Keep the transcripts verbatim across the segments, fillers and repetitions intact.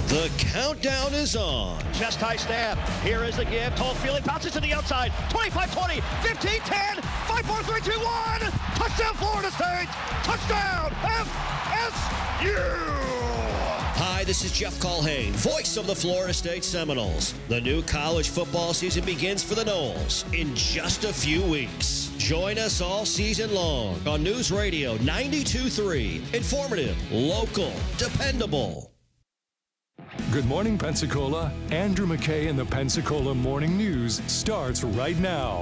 The countdown is on. Chest high stab. Here is the give. Cole Feely bounces to the outside. twenty-five twenty, fifteen ten, five four three two one. Touchdown Florida State. Touchdown F S U. Hi, this is Jeff Colhane, voice of the Florida State Seminoles. The new college football season begins for the Noles in just a few weeks. Join us all season long on News Radio ninety-two point three. Informative, local, dependable. Good morning, Pensacola. Andrew McKay and the Pensacola Morning News starts right now.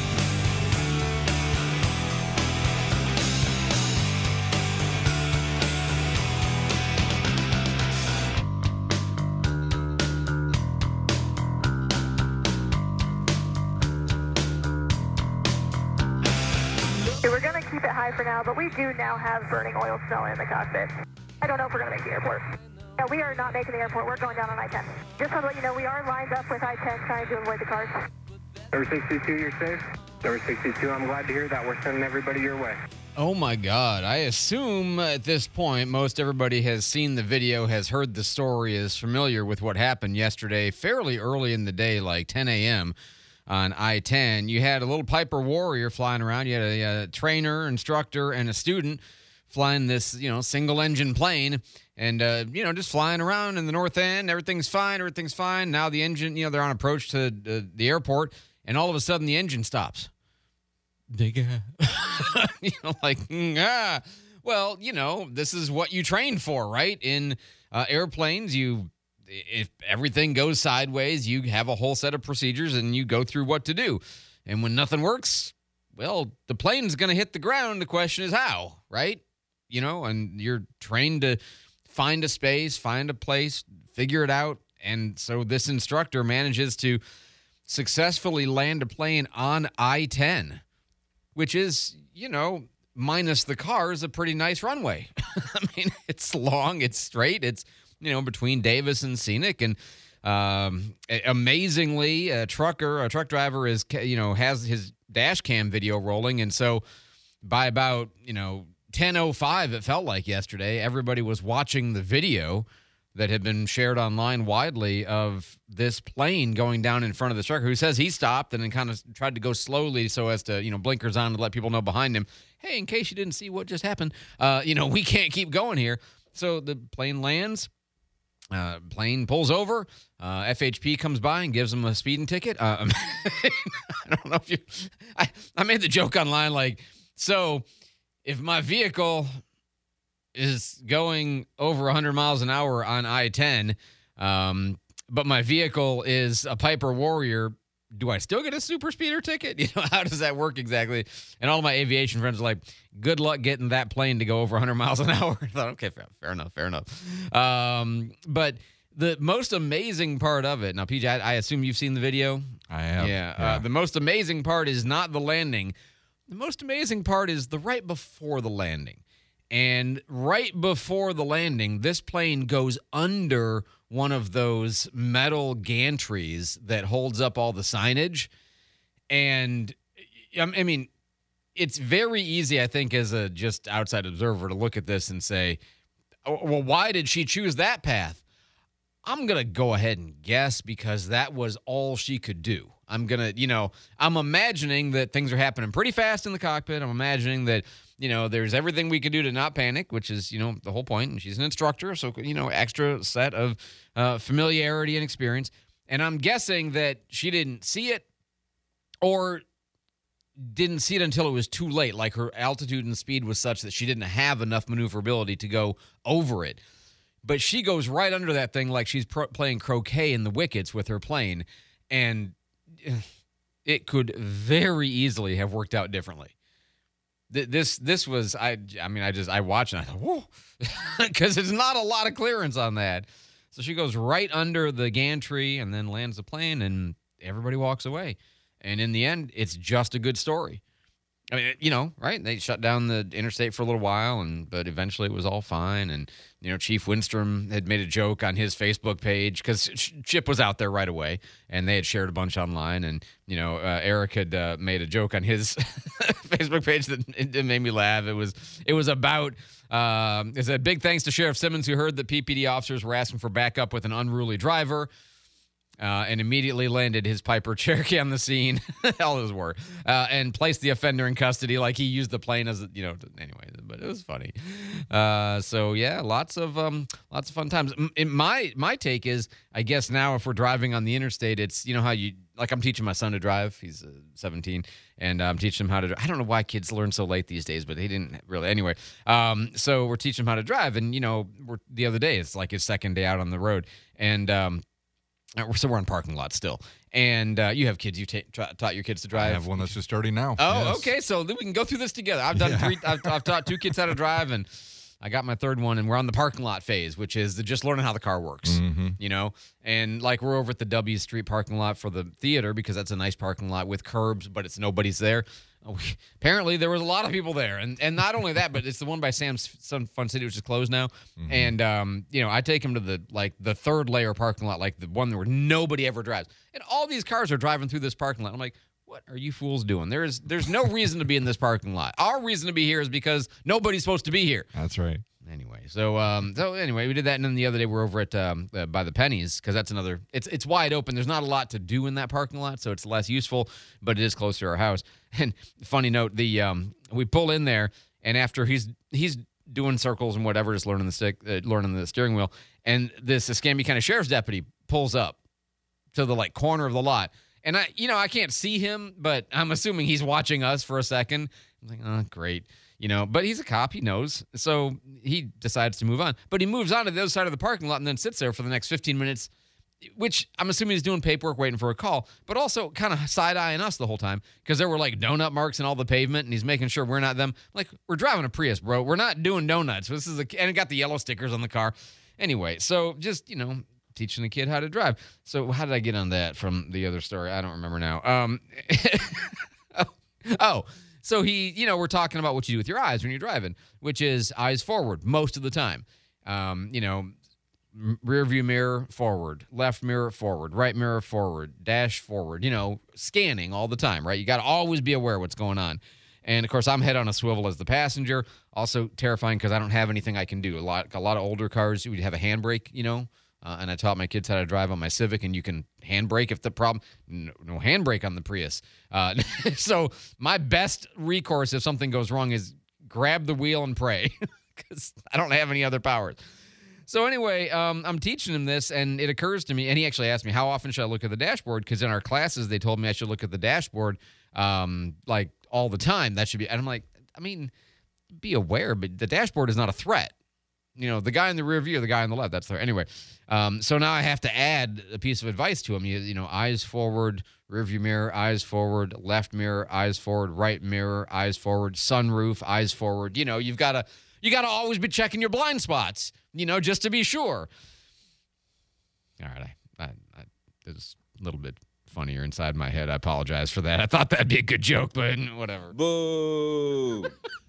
We're going to keep it high for now, but we do now have burning oil smell in the cockpit. I don't know if we're going to make the airport. No, we are not making the airport. We're going down on I ten. Just want to let you know, we are lined up with I ten trying to avoid the cars. Number sixty-two, you're safe? Number sixty-two, I'm glad to hear that. We're sending everybody your way. Oh, my God. I assume at this point most everybody has seen the video, has heard the story, is familiar with what happened yesterday, fairly early in the day, like ten a.m. on I ten. You had a little Piper Warrior flying around. You had a, a trainer, instructor, and a student flying this, you know, single-engine plane and, uh, you know, just flying around in the north end. Everything's fine. Everything's fine. Now the engine, you know, they're on approach to uh, the airport, and all of a sudden the engine stops. Big you know, like, mm, ah. Well, you know, this is what you trained for, right? In uh, airplanes, you, if everything goes sideways, you have a whole set of procedures and you go through what to do. And when nothing works, well, the plane's going to hit the ground. The question is how, right? You know, and you're trained to find a space, find a place, figure it out. And so this instructor manages to successfully land a plane on I ten, which is, you know, minus the cars, a pretty nice runway. I mean, it's long, it's straight, it's, you know, between Davis and Scenic. And um, amazingly, a trucker, a truck driver is, you know, has his dash cam video rolling. And so by about, you know, ten oh five, it felt like yesterday, everybody was watching the video that had been shared online widely of this plane going down in front of the trucker, who says he stopped and then kind of tried to go slowly so as to, you know, blinkers on to let people know behind him, hey, in case you didn't see what just happened, uh, you know, we can't keep going here. So the plane lands, uh, plane pulls over, uh, F H P comes by and gives him a speeding ticket. Uh, I don't know if you, I, I made the joke online, like, so if my vehicle is going over one hundred miles an hour on I ten, um, but my vehicle is a Piper Warrior, do I still get a super speeder ticket? You know, how does that work exactly? And all my aviation friends are like, good luck getting that plane to go over one hundred miles an hour. I thought, okay, fair, fair enough, fair enough. Um, but the most amazing part of it, now, P J, I, I assume you've seen the video? I have. Yeah. yeah. Uh, the most amazing part is not the landing. The most amazing part is the right before the landing. And right before the landing, this plane goes under one of those metal gantries that holds up all the signage. And, I mean, it's very easy, I think, as a just outside observer to look at this and say, oh, well, why did she choose that path? I'm going to go ahead and guess because that was all she could do. I'm going to, you know, I'm imagining that things are happening pretty fast in the cockpit. I'm imagining that, you know, there's everything we could do to not panic, which is, you know, the whole point. And she's an instructor, so, you know, extra set of uh, familiarity and experience. And I'm guessing that she didn't see it or didn't see it until it was too late. Like her altitude and speed was such that she didn't have enough maneuverability to go over it. But she goes right under that thing like she's pro- playing croquet in the wickets with her plane. And it could very easily have worked out differently. This this was, I I mean, I just, I watched and I thought, whoa, because there's not a lot of clearance on that. So she goes right under the gantry and then lands the plane and everybody walks away. And in the end, it's just a good story. I mean, you know, right? They shut down the interstate for a little while, and but eventually it was all fine. And, you know, Chief Windstrom had made a joke on his Facebook page because Chip was out there right away, and they had shared a bunch online. And, you know, uh, Eric had uh, made a joke on his Facebook page that it, it made me laugh. It was it was about, um, it said, big thanks to Sheriff Simmons, who heard that P P D officers were asking for backup with an unruly driver. Uh, and immediately landed his Piper Cherokee on the scene, all those were, uh, and placed the offender in custody. Like he used the plane as, a, you know, anyway. But it was funny. Uh, so yeah, lots of um, lots of fun times. In my my take is, I guess now if we're driving on the interstate, it's, you know how you like I'm teaching my son to drive. He's uh, seventeen, and I'm teaching him how to. I don't know why kids learn so late these days, but they didn't really. Anyway, um, so we're teaching him how to drive, and you know, we're, the other day it's like his second day out on the road, and. Um, So we're on parking lot still. And uh, you have kids. You ta- tra- taught your kids to drive. I have one that's just starting now. Oh, yes. Okay. So then we can go through this together. I've done yeah. three. I've, I've taught two kids how to drive, and I got my third one. And we're on the parking lot phase, which is the just learning how the car works. Mm-hmm. You know, and like we're over at the W Street parking lot for the theater because that's a nice parking lot with curbs, but it's nobody's there. Apparently, there was a lot of people there, and and not only that, but it's the one by Sam's Sun Fun City, which is closed now. Mm-hmm. And um, you know, I take him to the like the third layer parking lot, like the one where nobody ever drives, and all these cars are driving through this parking lot. I'm like, what are you fools doing? There is there's no reason to be in this parking lot. Our reason to be here is because nobody's supposed to be here. That's right. Anyway, so um, so anyway, we did that, and then the other day we're over at um, uh, by the Pennies because that's another. It's it's wide open. There's not a lot to do in that parking lot, so it's less useful, but it is close to our house. And funny note, the um, we pull in there, and after he's he's doing circles and whatever, just learning the stick, uh, learning the steering wheel, and this Escambia County Sheriff's deputy pulls up to the like corner of the lot, and I you know I can't see him, but I'm assuming he's watching us for a second. I'm like, oh, great. You know, but he's a cop. He knows. So he decides to move on. But he moves on to the other side of the parking lot and then sits there for the next fifteen minutes, which I'm assuming he's doing paperwork, waiting for a call, but also kind of side-eyeing us the whole time because there were like donut marks in all the pavement, and he's making sure we're not them. Like, we're driving a Prius, bro. We're not doing donuts. This is a, and it got the yellow stickers on the car. Anyway, so just, you know, teaching a kid how to drive. So how did I get on that from the other story? I don't remember now. Um, oh, oh. So he, you know, we're talking about what you do with your eyes when you're driving, which is eyes forward most of the time. Um, you know, rear view mirror forward, left mirror forward, right mirror forward, dash forward, you know, scanning all the time, right? You got to always be aware of what's going on. And, of course, I'm head on a swivel as the passenger. Also terrifying because I don't have anything I can do. A lot, a lot of older cars, we have a handbrake, you know. Uh, and I taught my kids how to drive on my Civic, and you can handbrake if the problem. No, no handbrake on the Prius. Uh, so my best recourse if something goes wrong is grab the wheel and pray, because I don't have any other powers. So anyway, um, I'm teaching him this, and it occurs to me, and he actually asked me, how often should I look at the dashboard? Because in our classes, they told me I should look at the dashboard um, like all the time. That should be, and I'm like, I mean, be aware, but the dashboard is not a threat. You know, the guy in the rear view, the guy on the left, that's there. Anyway, um, so now I have to add a piece of advice to him. You, you know, eyes forward, rear view mirror, eyes forward, left mirror, eyes forward, right mirror, eyes forward, sunroof, eyes forward. You know, you've got to you got to always be checking your blind spots, you know, just to be sure. All right, I, I, I it was a little bit funnier inside my head. I apologize for that. I thought that'd be a good joke, but whatever. Boo.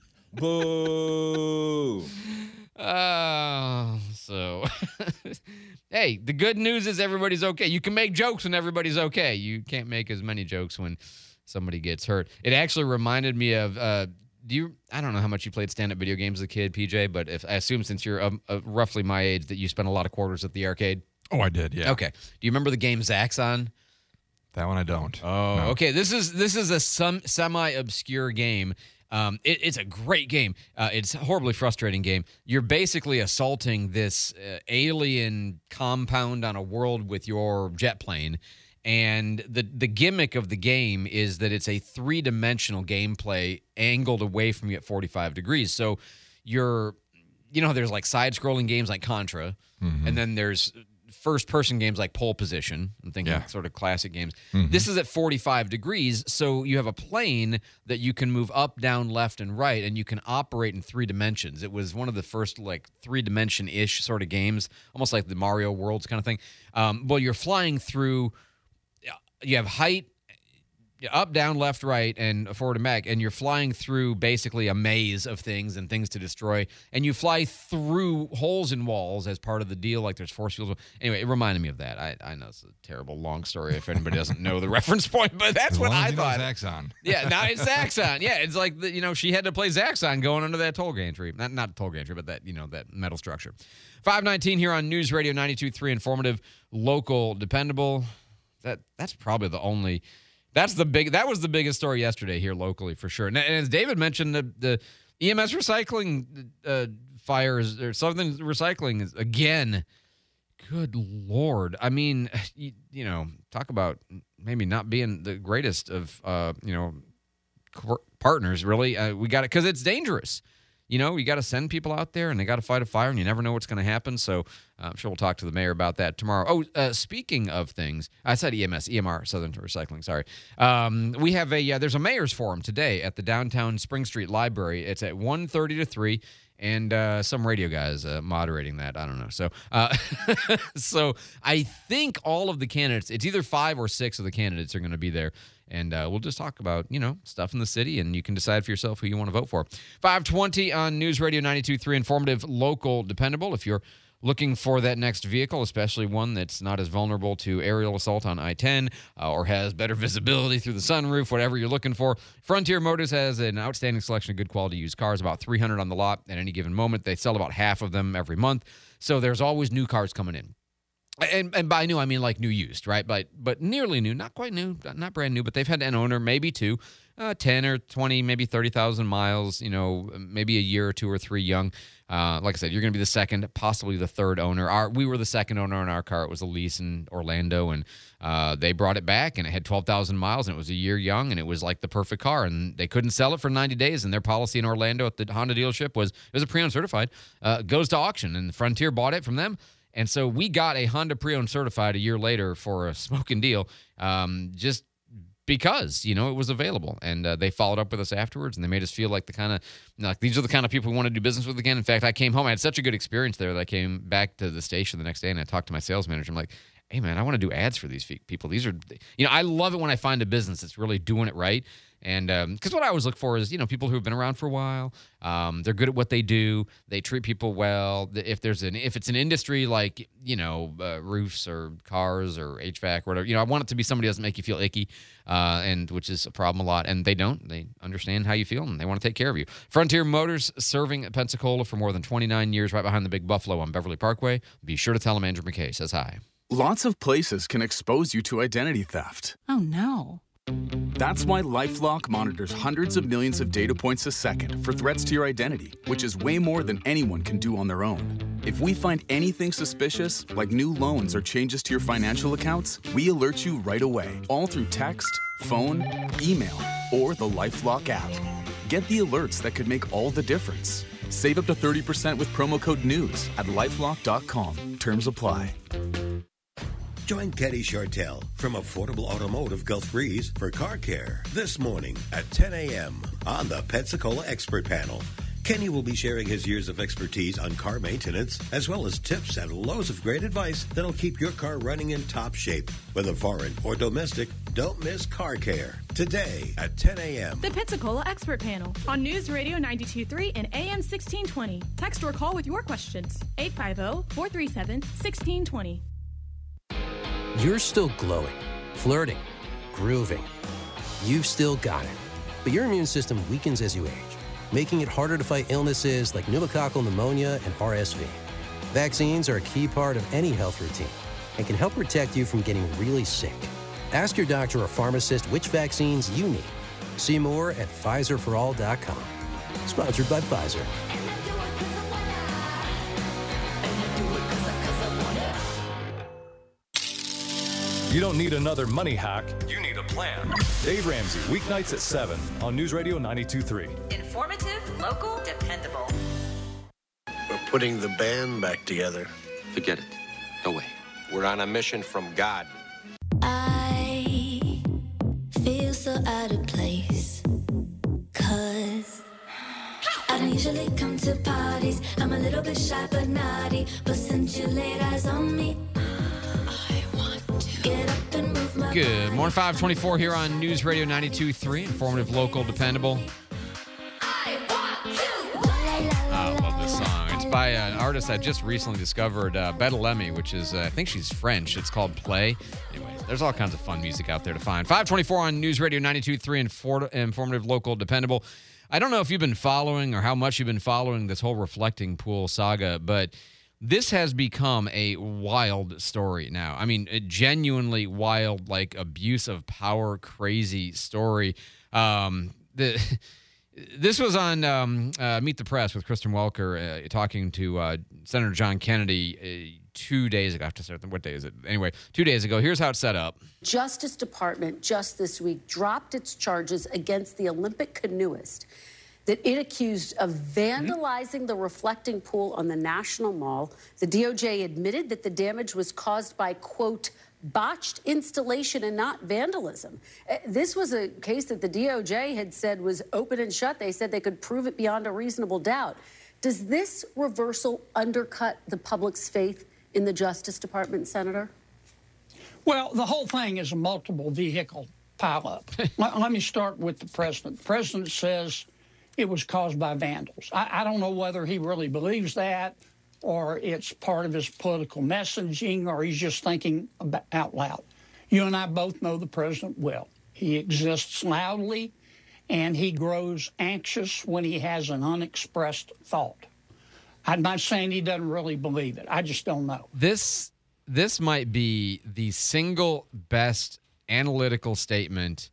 Boo. Uh, so, hey, the good news is everybody's okay. You can make jokes when everybody's okay. You can't make as many jokes when somebody gets hurt. It actually reminded me of, uh, do you, I don't know how much you played stand-up video games as a kid, P J, but if I assume since you're um, uh, roughly my age that you spent a lot of quarters at the arcade. Oh, I did, yeah. Okay. Do you remember the game Zaxxon? That one I don't. Oh, no. Okay. This is this is a some semi-obscure game. Um, it, it's a great game. Uh, it's a horribly frustrating game. You're basically assaulting this uh, alien compound on a world with your jet plane. And the, the gimmick of the game is that it's a three-dimensional gameplay angled away from you at forty-five degrees. So you're, you know, there's like side-scrolling games like Contra, mm-hmm. and then there's first-person games like Pole Position. I'm thinking yeah. sort of classic games. Mm-hmm. This is at forty-five degrees, so you have a plane that you can move up, down, left, and right, and you can operate in three dimensions. It was one of the first like three-dimension-ish sort of games, almost like the Mario Worlds kind of thing. Um, well, you're flying through. You have height, up, down, left, right, and forward and back, and you're flying through basically a maze of things and things to destroy, and you fly through holes in walls as part of the deal, like there's force fields. Anyway, it reminded me of that. I, I know it's a terrible, long story if anybody doesn't know the reference point, but that's as what long I as you thought. Know Zaxxon. Yeah, now it's Zaxxon. Yeah, it's like, the, you know, she had to play Zaxxon going under that toll gantry. Not not toll gantry, but that, you know, that metal structure. five nineteen here on News Radio ninety-two point three, informative, local, dependable. That That's probably the only... That's the big. That was the biggest story yesterday here locally for sure. And, and as David mentioned, the, the E M S recycling uh, fires or something recycling is again. Good Lord! I mean, you, you know, talk about maybe not being the greatest of uh, you know partners. Really, uh, we got it because it's dangerous. You know, you got to send people out there, and they got to fight a fire, and you never know what's going to happen. So uh, I'm sure we'll talk to the mayor about that tomorrow. Oh, uh, speaking of things, I said E M S, E M R, Southern Recycling, sorry. Um, we have a, uh, there's a mayor's forum today at the downtown Spring Street Library. It's at one thirty to three, and uh, some radio guys uh, moderating that. I don't know. So, uh, so I think all of the candidates, it's either five or six of the candidates are going to be there. And uh, we'll just talk about, you know, stuff in the city, and you can decide for yourself who you want to vote for. five twenty on News Radio ninety-two point three, informative, local, dependable. If you're looking for that next vehicle, especially one that's not as vulnerable to aerial assault on I ten uh, or has better visibility through the sunroof, whatever you're looking for, Frontier Motors has an outstanding selection of good quality used cars, about three hundred on the lot at any given moment. They sell about half of them every month, so there's always new cars coming in. And and by new, I mean like new used, right? But but nearly new, not quite new, not brand new, but they've had an owner, maybe two, uh, ten or twenty, maybe thirty thousand miles, you know, maybe a year or two or three young. Uh, like I said, you're going to be the second, possibly the third owner. Our We were the second owner in our car. It was a lease in Orlando, and uh, they brought it back, and it had twelve thousand miles, and it was a year young, and it was like the perfect car, and they couldn't sell it for ninety days, and their policy in Orlando at the Honda dealership was, it was a pre-owned certified, uh, goes to auction, and Frontier bought it from them. And so we got a Honda pre-owned certified a year later for a smoking deal, um, just because, you know, it was available. And uh, they followed up with us afterwards, and they made us feel like the kind of, like these are the kind of people we want to do business with again. In fact, I came home. I had such a good experience there that I came back to the station the next day, and I talked to my sales manager. I'm like, hey, man, I want to do ads for these people. These are, you know, I love it when I find a business that's really doing it right. And because um, what I always look for is, you know, people who have been around for a while. Um, they're good at what they do. They treat people well. If there's an if it's an industry like, you know, uh, roofs or cars or H V A C or whatever, you know, I want it to be somebody who doesn't make you feel icky, uh, and which is a problem a lot. And they don't. They understand how you feel, and they want to take care of you. Frontier Motors, serving Pensacola for more than twenty-nine years, right behind the Big Buffalo on Beverly Parkway. Be sure to tell them Andrew McKay says hi. Lots of places can expose you to identity theft. Oh, no. That's why LifeLock monitors hundreds of millions of data points a second for threats to your identity, which is way more than anyone can do on their own. If we find anything suspicious, like new loans or changes to your financial accounts, we alert you right away, all through text, phone, email, or the LifeLock app. Get the alerts that could make all the difference. Save up to thirty percent with promo code NEWS at lifelock dot com. Terms apply. Join Kenny Chartel from Affordable Automotive Gulf Breeze for car care this morning at ten a.m. on the Pensacola Expert Panel. Kenny will be sharing his years of expertise on car maintenance, as well as tips and loads of great advice that'll keep your car running in top shape. Whether foreign or domestic, don't miss car care today at ten a.m. The Pensacola Expert Panel on News Radio ninety-two point three and A M sixteen twenty. Text or call with your questions. eight five zero, four three seven, one six two zero. You're still glowing, flirting, grooving. You've still got it. But your immune system weakens as you age, making it harder to fight illnesses like pneumococcal pneumonia and R S V. Vaccines are a key part of any health routine and can help protect you from getting really sick. Ask your doctor or pharmacist which vaccines you need. See more at Pfizer for all dot com. Sponsored by Pfizer. You don't need another money hack. You need a plan. Dave Ramsey, weeknights at seven on News Radio ninety-two point three. Informative, local, dependable. We're putting the band back together. Forget it. No way. We're on a mission from God. I feel so out of place, 'cause I don't usually come to parties. I'm a little bit shy but naughty, but since you laid eyes on me, I want to get up and move my Good morning, five twenty-four here on News Radio ninety-two point three. Informative, local, dependable. I love this song. It's by an artist I just recently discovered, uh, Betalemi, which is, uh, I think she's French. It's called Play. Anyway, there's all kinds of fun music out there to find. five twenty-four on News Radio ninety-two point three, Infor- informative, local, dependable. I don't know if you've been following or how much you've been following this whole reflecting pool saga, but this has become a wild story now. I mean, a genuinely wild, like abuse of power, crazy story. Um, the This was on um, uh, Meet the Press with Kristen Welker uh, talking to uh, Senator John Kennedy uh, two days ago. What day is it? Anyway, two days ago. Here's how it's set up. Justice Department just this week dropped its charges against the Olympic canoeist that it accused of vandalizing mm-hmm. the reflecting pool on the National Mall. The D O J admitted that the damage was caused by, quote, botched installation and not vandalism. This was a case that the D O J had said was open and shut. They said they could prove it beyond a reasonable doubt. Does this reversal undercut the public's faith in the Justice Department, Senator? Well, the whole thing is a multiple vehicle pileup. let, let me start with the president. The president says it was caused by vandals. I, I don't know whether he really believes that, or it's part of his political messaging, or he's just thinking about, out loud. You and I both know the president well. He exists loudly, and he grows anxious when he has an unexpressed thought. I'm not saying he doesn't really believe it. I just don't know. This, this might be the single best analytical statement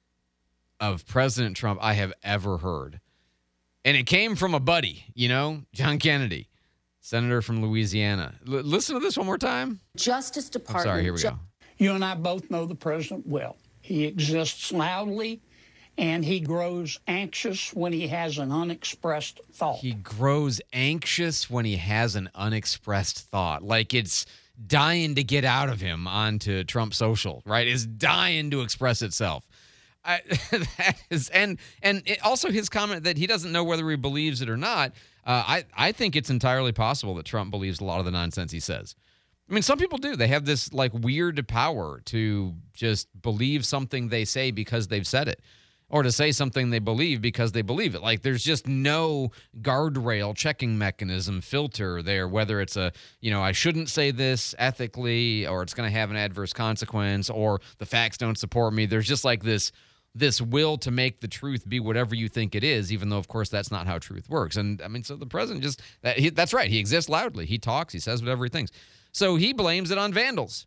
of President Trump I have ever heard. And it came from a buddy, you know, John Kennedy. Senator from Louisiana. L- listen to this one more time. Justice Department. I'm sorry, here we go. You and I both know the president well. He exists loudly, and he grows anxious when he has an unexpressed thought. He grows anxious when he has an unexpressed thought. Like it's dying to get out of him onto Trump Social, right? It's dying to express itself. I, that is, and and it, also his comment that he doesn't know whether he believes it or not. Uh, I, I think it's entirely possible that Trump believes a lot of the nonsense he says. I mean, some people do. They have this like weird power to just believe something they say because they've said it, or to say something they believe because they believe it. Like there's just no guardrail, checking mechanism, filter there, whether it's a, you know, I shouldn't say this ethically, or it's going to have an adverse consequence, or the facts don't support me. There's just like this this will to make the truth be whatever you think it is, even though, of course, that's not how truth works. And, I mean, so the president just, that, he, that's right, he exists loudly. He talks, he says whatever he thinks. So he blames it on vandals,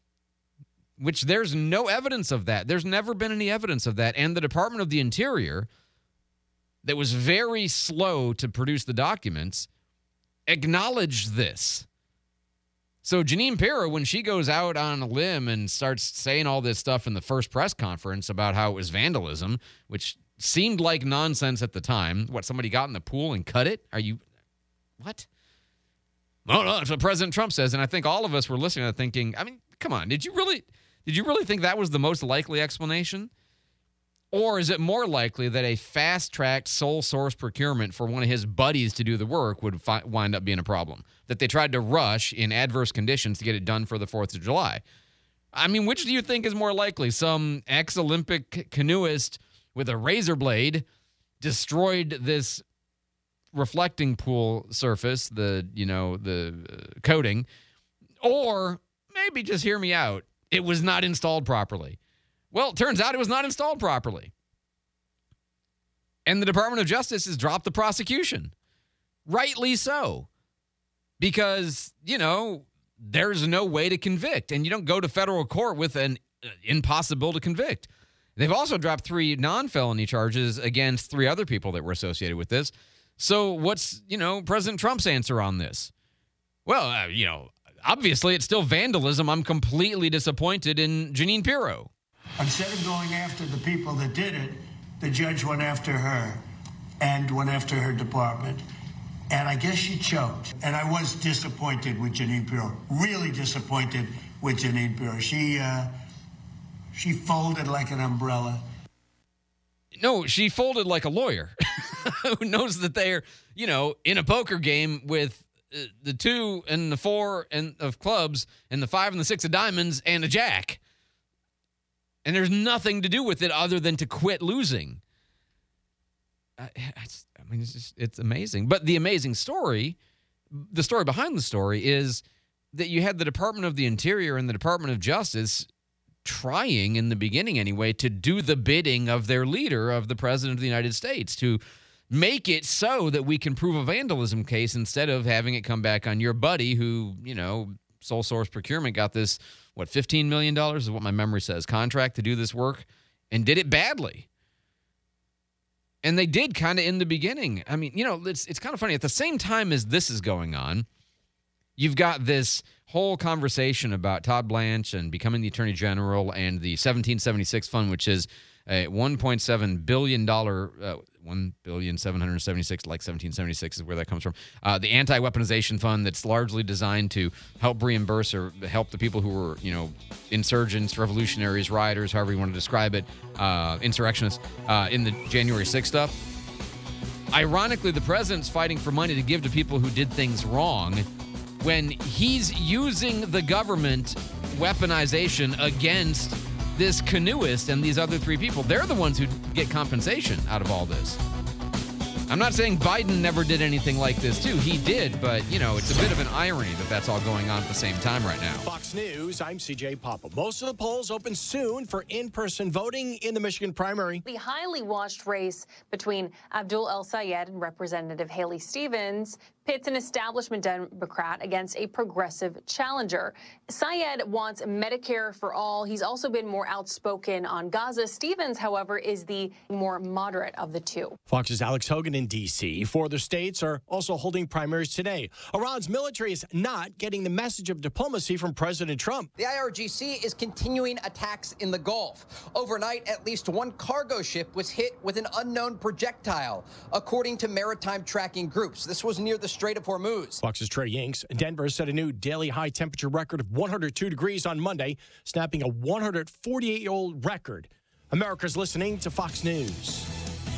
which there's no evidence of that. There's never been any evidence of that. And the Department of the Interior, that was very slow to produce the documents, acknowledged this. So Jeanine Pirro, when she goes out on a limb and starts saying all this stuff in the first press conference about how it was vandalism, which seemed like nonsense at the time. What, somebody got in the pool and cut it? Are you, what? No, no, that's what President Trump says. And I think all of us were listening to that thinking, I mean, come on, did you really, did you really think that was the most likely explanation? Or is it more likely that a fast-tracked sole source procurement for one of his buddies to do the work would fi- wind up being a problem? That they tried to rush in adverse conditions to get it done for the fourth of July. I mean, which do you think is more likely? Some ex-Olympic canoeist with a razor blade destroyed this reflecting pool surface, the, you know, the uh, coating, or maybe, just hear me out, it was not installed properly. Well, it turns out it was not installed properly. And the Department of Justice has dropped the prosecution. Rightly so. Because, you know, there's no way to convict. And you don't go to federal court with an uh, impossible to convict. They've also dropped three non-felony charges against three other people that were associated with this. So what's, you know, President Trump's answer on this? Well, uh, you know, obviously it's still vandalism. I'm completely disappointed in Jeanine Pirro. Instead of going after the people that did it, the judge went after her and went after her department. And I guess she choked. And I was disappointed with Jeanine Pirro, really disappointed with Jeanine Pirro. She, uh, she folded like an umbrella. No, she folded like a lawyer who knows that they're, you know, in a poker game with uh, the two and the four and of clubs and the five and the six of diamonds and a jack. And there's nothing to do with it other than to quit losing. Uh, it's, I mean, it's just, it's amazing. But the amazing story, the story behind the story is that you had the Department of the Interior and the Department of Justice trying, in the beginning anyway, to do the bidding of their leader, of the President of the United States, to make it so that we can prove a vandalism case instead of having it come back on your buddy who, you know, sole source procurement got this, what, fifteen million dollars is what my memory says, contract to do this work, and did it badly. And they did kind of in the beginning. I mean, you know, it's it's kind of funny. At the same time as this is going on, you've got this whole conversation about Todd Blanche and becoming the Attorney General and the seventeen seventy-six fund, which is a one point seven billion dollars, uh, one billion seven hundred seventy-six, like seventeen seventy-six is where that comes from. Uh, the anti-weaponization fund that's largely designed to help reimburse or help the people who were, you know, insurgents, revolutionaries, rioters, however you want to describe it, uh, insurrectionists, uh, in the January sixth stuff. Ironically, the president's fighting for money to give to people who did things wrong when he's using the government weaponization against this canoeist and these other three people. They're the ones who get compensation out of all this. I'm not saying Biden never did anything like this, too. He did, but, you know, it's a bit of an irony that that's all going on at the same time right now. Fox News, I'm C J Papa. Most of the polls open soon for in-person voting in the Michigan primary. The highly watched race between Abdul El-Sayed and Representative Haley Stevens pits an establishment Democrat against a progressive challenger. Sayed wants Medicare for all. He's also been more outspoken on Gaza. Stevens, however, is the more moderate of the two. Fox's Alex Hogan in D C Four other states are also holding primaries today. Iran's military is not getting the message of diplomacy from President Trump. The I R G C is continuing attacks in the Gulf. Overnight, at least one cargo ship was hit with an unknown projectile, according to maritime tracking groups. This was near the Strait of Hormuz. Fox's Trey Yinks. Denver set a new daily high temperature record of one hundred two degrees on Monday, snapping a one hundred forty-eight-year-old record. America's listening to Fox News.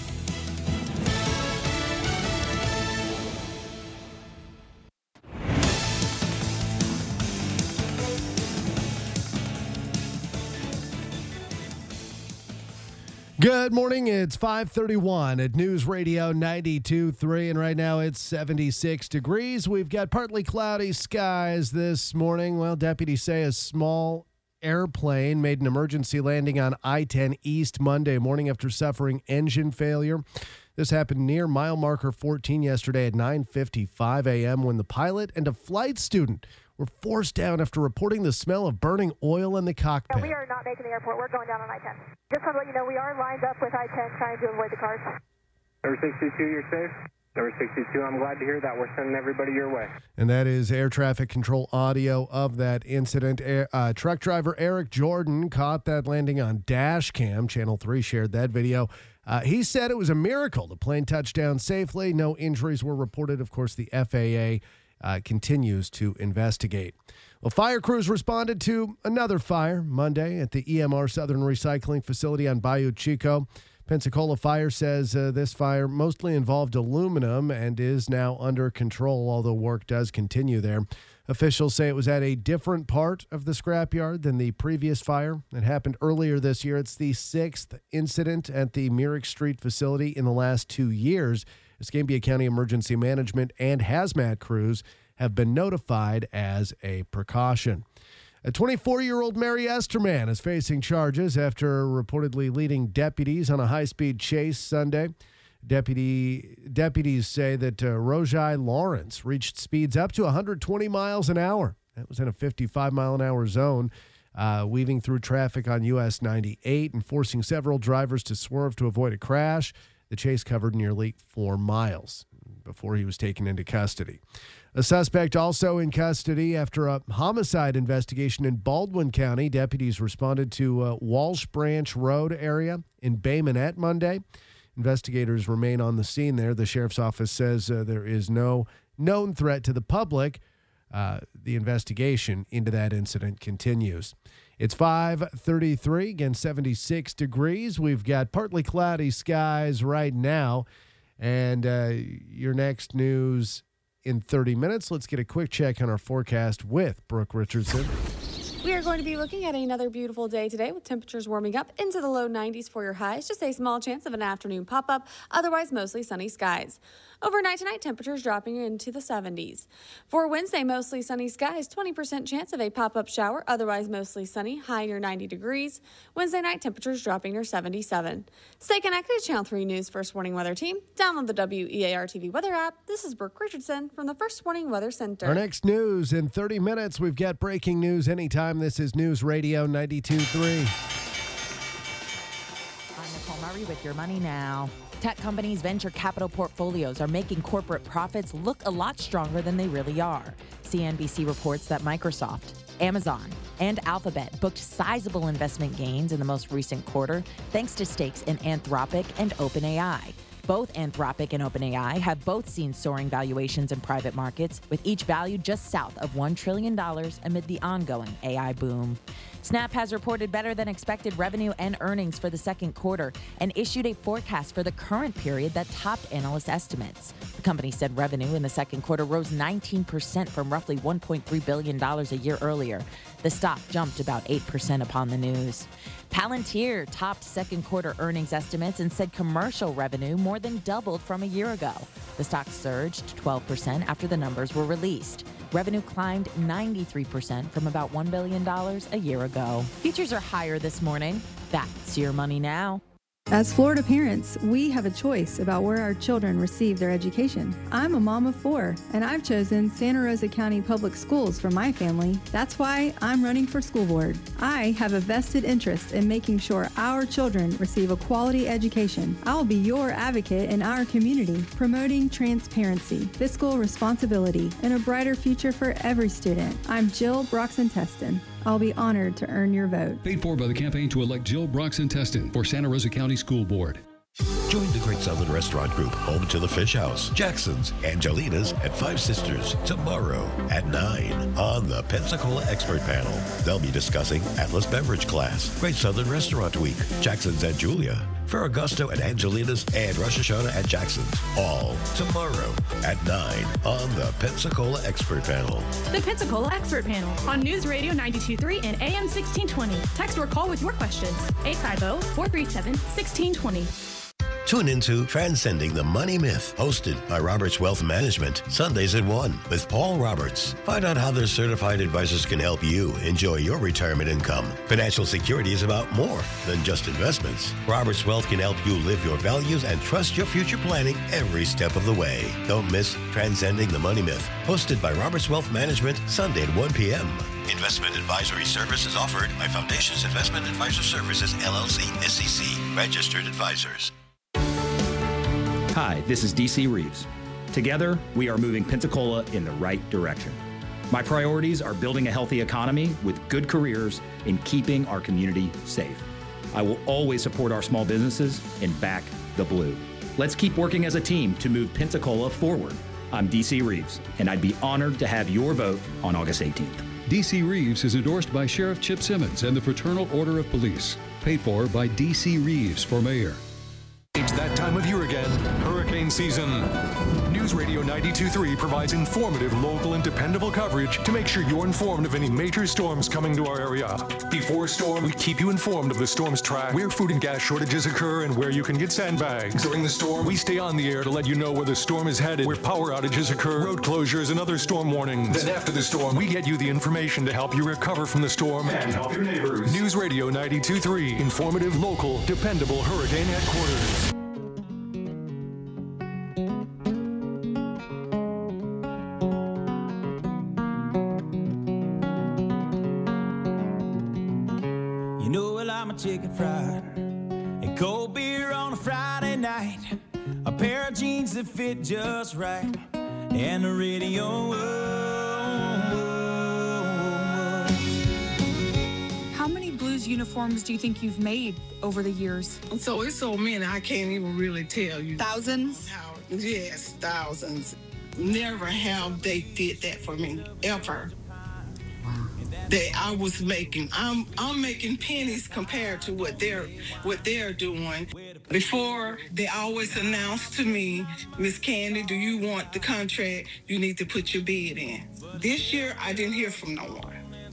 Good morning. It's five thirty-one at News Radio ninety-two point three, and right now it's seventy-six degrees. We've got partly cloudy skies this morning. Well, deputies say a small airplane made an emergency landing on I ten East Monday morning after suffering engine failure. This happened near mile marker fourteen yesterday at nine fifty-five a.m. when the pilot and a flight student were forced down after reporting the smell of burning oil in the cockpit. No, we are not making the airport. We're going down on I ten. Just want to let you know we are lined up with I ten trying to avoid the cars. Number sixty-two, you're safe? Number sixty-two, I'm glad to hear that. We're sending everybody your way. And that is air traffic control audio of that incident. Air, uh, truck driver Eric Jordan caught that landing on dash cam. Channel three shared that video. Uh, he said it was a miracle. The plane touched down safely. No injuries were reported. Of course, the F A A uh, continues to investigate. Well, fire crews responded to another fire Monday at the E M R Southern Recycling Facility on Bayou Chico. Pensacola Fire says uh, this fire mostly involved aluminum and is now under control, although work does continue there. Officials say it was at a different part of the scrapyard than the previous fire that happened earlier this year. It's the sixth incident at the Merrick Street facility in the last two years. Escambia County Emergency Management and hazmat crews have been notified as a precaution. A twenty-four-year-old Mary Esterman is facing charges after reportedly leading deputies on a high-speed chase Sunday. Deputy Deputies say that uh, Rojai Lawrence reached speeds up to one hundred twenty miles an hour. That was in a fifty-five mile an hour zone, uh, weaving through traffic on U S ninety-eight and forcing several drivers to swerve to avoid a crash. The chase covered nearly four miles before he was taken into custody. A suspect also in custody after a homicide investigation in Baldwin County. Deputies responded to uh, Walsh Branch Road area in Bay Minette Monday. Investigators remain on the scene there. The sheriff's office says uh, there is no known threat to the public. Uh, the investigation into that incident continues. It's five thirty-three, again seventy-six degrees. We've got partly cloudy skies right now. And uh, your next news in thirty minutes. Let's get a quick check on our forecast with Brooke Richardson. We are going to be looking at another beautiful day today with temperatures warming up into the low nineties for your highs. Just a small chance of an afternoon pop-up, otherwise mostly sunny skies. Overnight tonight, temperatures dropping into the seventies. For Wednesday, mostly sunny skies, twenty percent chance of a pop-up shower, otherwise mostly sunny, high near ninety degrees. Wednesday night, temperatures dropping near seventy-seven. Stay connected to Channel three News First Warning Weather Team. Download the W E A R T V weather app. This is Brooke Richardson from the First Warning Weather Center. Our next news in thirty minutes, we've got breaking news anytime. This is News Radio ninety-two point three. I'm Nicole Murray with your money now. Tech companies' venture capital portfolios are making corporate profits look a lot stronger than they really are. C N B C reports that Microsoft, Amazon, and Alphabet booked sizable investment gains in the most recent quarter thanks to stakes in Anthropic and OpenAI. Both Anthropic and OpenAI have both seen soaring valuations in private markets, with each valued just south of one trillion dollars amid the ongoing A I boom. Snap has reported better than expected revenue and earnings for the second quarter and issued a forecast for the current period that topped analyst estimates. The company said revenue in the second quarter rose nineteen percent from roughly one point three billion dollars a year earlier. The stock jumped about eight percent upon the news. Palantir topped second quarter earnings estimates and said commercial revenue more than doubled from a year ago. The stock surged twelve percent after the numbers were released. Revenue climbed ninety-three percent from about one billion dollars a year ago. Futures are higher this morning. That's your money now. As Florida parents, we have a choice about where our children receive their education. I'm a mom of four, and I've chosen Santa Rosa County Public Schools for my family. That's why I'm running for school board. I have a vested interest in making sure our children receive a quality education. I'll be your advocate in our community, promoting transparency, fiscal responsibility, and a brighter future for every student. I'm Jill Broxton-Teston. I'll be honored to earn your vote. Paid for by the campaign to elect Jill Broxton-Teston for Santa Rosa County School Board. Join the Great Southern Restaurant Group, home to the Fish House, Jackson's, Angelina's, and Five Sisters tomorrow at nine on the Pensacola Expert Panel. They'll be discussing Atlas Beverage Class, Great Southern Restaurant Week, Jackson's and Julia, Ferragosto at Angelina's, and Rosh Hashanah at Jackson's. All tomorrow at nine on the Pensacola Expert Panel. The Pensacola Expert Panel on News Radio ninety-two point three and A M sixteen twenty. Text or call with your questions. eight five zero, four three seven, one six two zero. Tune into Transcending the Money Myth, hosted by Roberts Wealth Management, Sundays at one with Paul Roberts. Find out how their certified advisors can help you enjoy your retirement income. Financial security is about more than just investments. Roberts Wealth can help you live your values and trust your future planning every step of the way. Don't miss Transcending the Money Myth, hosted by Roberts Wealth Management, Sunday at one p.m. Investment advisory services offered by Foundations Investment Advisor Services, L L C, S E C, registered advisors. Hi, this is D C Reeves. Together, we are moving Pensacola in the right direction. My priorities are building a healthy economy with good careers and keeping our community safe. I will always support our small businesses and back the blue. Let's keep working as a team to move Pensacola forward. I'm D C Reeves, and I'd be honored to have your vote on August eighteenth. D C Reeves is endorsed by Sheriff Chip Simmons and the Fraternal Order of Police. Paid for by D C Reeves for mayor. It's that time of year again, hurricane season. News Radio ninety-two point three provides informative, local, and dependable coverage to make sure you're informed of any major storms coming to our area. Before a storm, we keep you informed of the storm's track, where food and gas shortages occur, and where you can get sandbags. During the storm, we stay on the air to let you know where the storm is headed, where power outages occur, road closures, and other storm warnings. Then after the storm, we get you the information to help you recover from the storm and help your neighbors. News Radio ninety-two point three, informative, local, dependable hurricane headquarters. Chicken fried and cold beer on a Friday night, a pair of jeans that fit just right, and the radio. Oh, oh, oh. How many blues uniforms do you think you've made over the years? So it's so many I can't even really tell you. Thousands? How, yes, thousands. Never have they did that for me, ever. That I was making. I'm I'm making pennies compared to what they're what they're doing. Before, they always announced to me, Miss Candy, do you want the contract? You need to put your bid in. This year, I didn't hear from no one.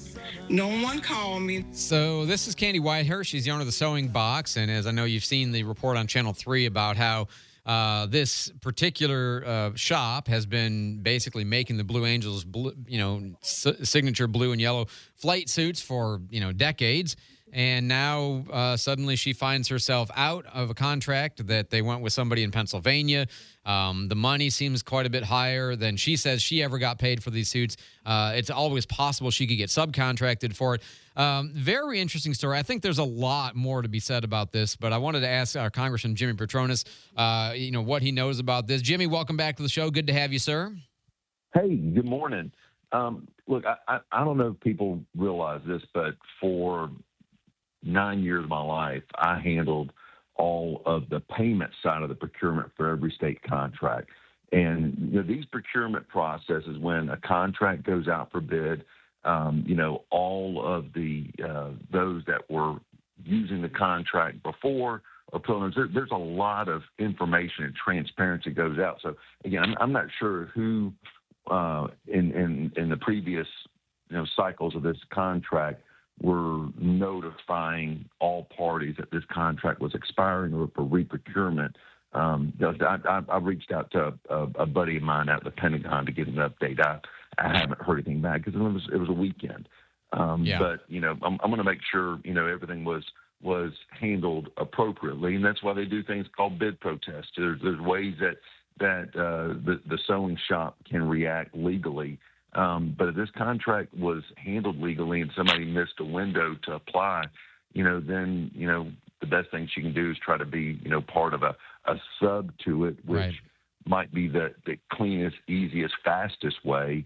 No one called me. So this is Candy Whitehurst. She's the owner of the Sewing Box. And as I know you've seen the report on Channel three about how uh, this particular uh, shop has been basically making the Blue Angels, blue, you know, s- signature blue and yellow flight suits for, you know, decades. And now uh, suddenly she finds herself out of a contract that they went with somebody in Pennsylvania. Um, the money seems quite a bit higher than she says she ever got paid for these suits. Uh, it's always possible she could get subcontracted for it. Um, very interesting story. I think there's a lot more to be said about this, but I wanted to ask our Congressman Jimmy Petronas, uh, you know, what he knows about this. Jimmy, welcome back to the show. Good to have you, sir. Hey, good morning. Um, look, I, I, I don't know if people realize this, but for nine years of my life, I handled all of the payment side of the procurement for every state contract. And you know, these procurement processes, when a contract goes out for bid, um, you know, all of the uh, those that were using the contract before or pulling, there, there's a lot of information and transparency goes out. So again, I'm, I'm not sure who uh, in, in in the previous you know cycles of this contract were notifying all parties that this contract was expiring or for reprocurement. Um, I, I, I reached out to a, a buddy of mine at the Pentagon to get an update. I, I haven't heard anything back because it was it was a weekend. Um, Yeah. But you know, I'm, I'm going to make sure you know everything was was handled appropriately, and that's why they do things called bid protests. There's there's ways that that uh, the the sewing shop can react legally. Um, but if this contract was handled legally and somebody missed a window to apply, you know, then, you know, the best thing she can do is try to be, you know, part of a, a sub to it, which Right. might be the, the cleanest, easiest, fastest way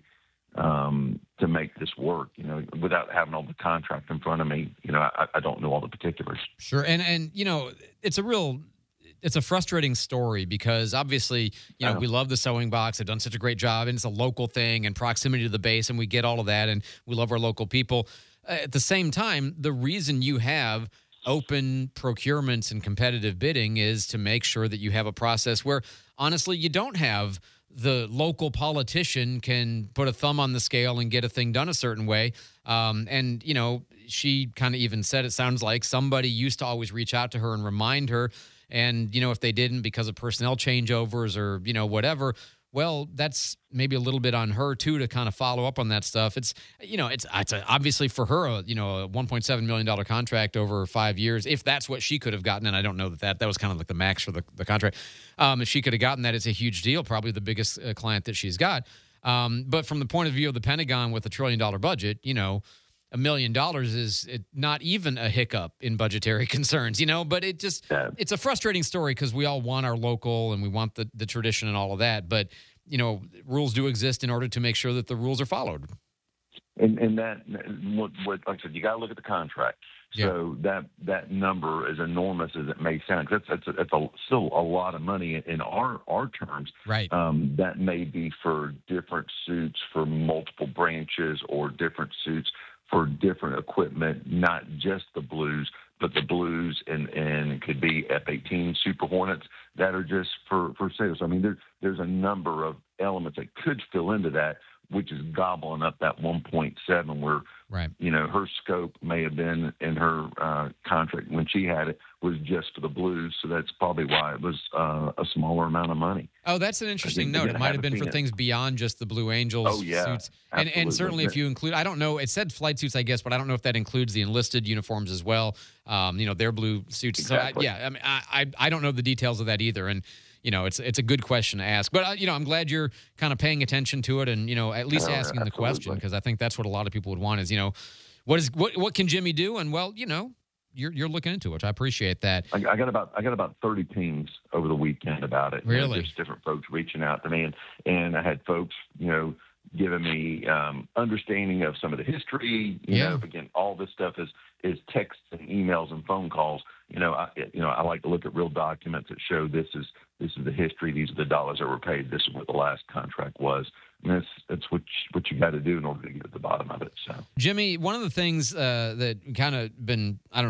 um, to make this work, you know, without having all the contract in front of me. You know, I, I don't know all the particulars. Sure. And, and, you know, it's a real, it's a frustrating story because obviously, you know, we love the Sewing Box. They've done such a great job and it's a local thing and proximity to the base and we get all of that and we love our local people. Uh, at the same time, the reason you have open procurements and competitive bidding is to make sure that you have a process where honestly you don't have the local politician can put a thumb on the scale and get a thing done a certain way. Um, and, you know, she kind of even said it sounds like somebody used to always reach out to her and remind her. And, you know, if they didn't because of personnel changeovers or, you know, whatever, well, that's maybe a little bit on her, too, to kind of follow up on that stuff. It's, you know, it's, it's a, obviously for her, a, you know, a one point seven million dollars contract over five years, if that's what she could have gotten. And I don't know that that, that was kind of like the max for the, the contract. Um, if she could have gotten that, it's a huge deal, probably the biggest uh, client that she's got. Um, but from the point of view of the Pentagon with a trillion dollar budget, you know, a million dollars is it, not even a hiccup in budgetary concerns, you know, but it just, yeah. It's a frustrating story because we all want our local and we want the, the tradition and all of that. But, you know, rules do exist in order to make sure that the rules are followed. And, and that, what, what, like I said, you got to look at the contract. So yeah. that that number, as enormous as it may sound, that's that's, a, that's a, still a lot of money in our our terms. Right. Um, that may be for different suits for multiple branches or different suits for different equipment, not just the Blues, but the Blues and, and it could be F eighteen Super Hornets that are just for, for sale. So, I mean, there, there's a number of elements that could fill into that, which is gobbling up that one point seven where, right. you know, her scope may have been in her uh, contract when she had it was just for the Blues. So that's probably why it was uh, a smaller amount of money. Oh, that's an interesting note. It might have been for things beyond just the Blue Angels oh, yeah, suits. And, and certainly if you include, I don't know, it said flight suits, I guess, but I don't know if that includes the enlisted uniforms as well. Um, you know, their blue suits. Exactly. So, I, yeah, I mean, I, I I don't know the details of that either. And, you know, it's it's a good question to ask. But, uh, you know, I'm glad you're kind of paying attention to it and, you know, at least Oh, asking the absolutely. question because I think that's what a lot of people would want is, you know, what is what what can Jimmy do? And, well, you know, you're you're looking into it. I appreciate that. I, I got about I got about thirty pings over the weekend about it. Really? You know, just different folks reaching out to me, and, and I had folks, you know, giving me um, understanding of some of the history. You Yeah. know, again, all this stuff is is texts and emails and phone calls. You know, I you know I like to look at real documents that show this is this is the history. These are the dollars that were paid. This is what the last contract was. And that's that's what you, what you got to do in order to get at the bottom of it. So, Jimmy, one of the things uh, that kind of been, I don't know,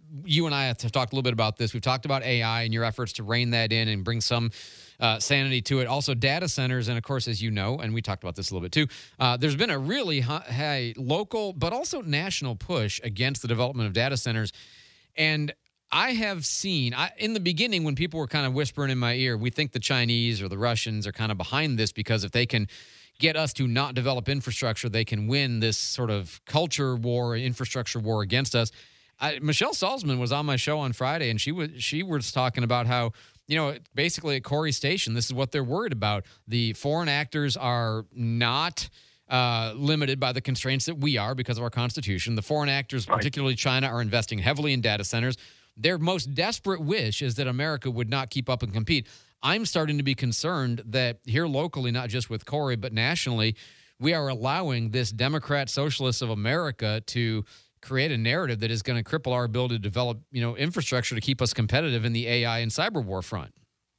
you and I have talked a little bit about this. We've talked about A I and your efforts to rein that in and bring some uh, sanity to it. Also, data centers, and of course, as you know, and we talked about this a little bit too, uh, there's been a really high local, but also national push against the development of data centers. And I have seen, I, in the beginning, when people were kind of whispering in my ear, we think the Chinese or the Russians are kind of behind this because if they can get us to not develop infrastructure, they can win this sort of culture war, infrastructure war against us. I, Michelle Salzman was on my show on Friday, and she was she was talking about how, you know, basically at Corey Station, this is what they're worried about. The foreign actors are not uh, limited by the constraints that we are because of our Constitution. The foreign actors, particularly China, are investing heavily in data centers. Their most desperate wish is that America would not keep up and compete. I'm starting to be concerned that here locally, not just with Corey, but nationally, we are allowing this Democrat Socialists of America to create a narrative that is going to cripple our ability to develop, you know, infrastructure to keep us competitive in the A I and cyber war front.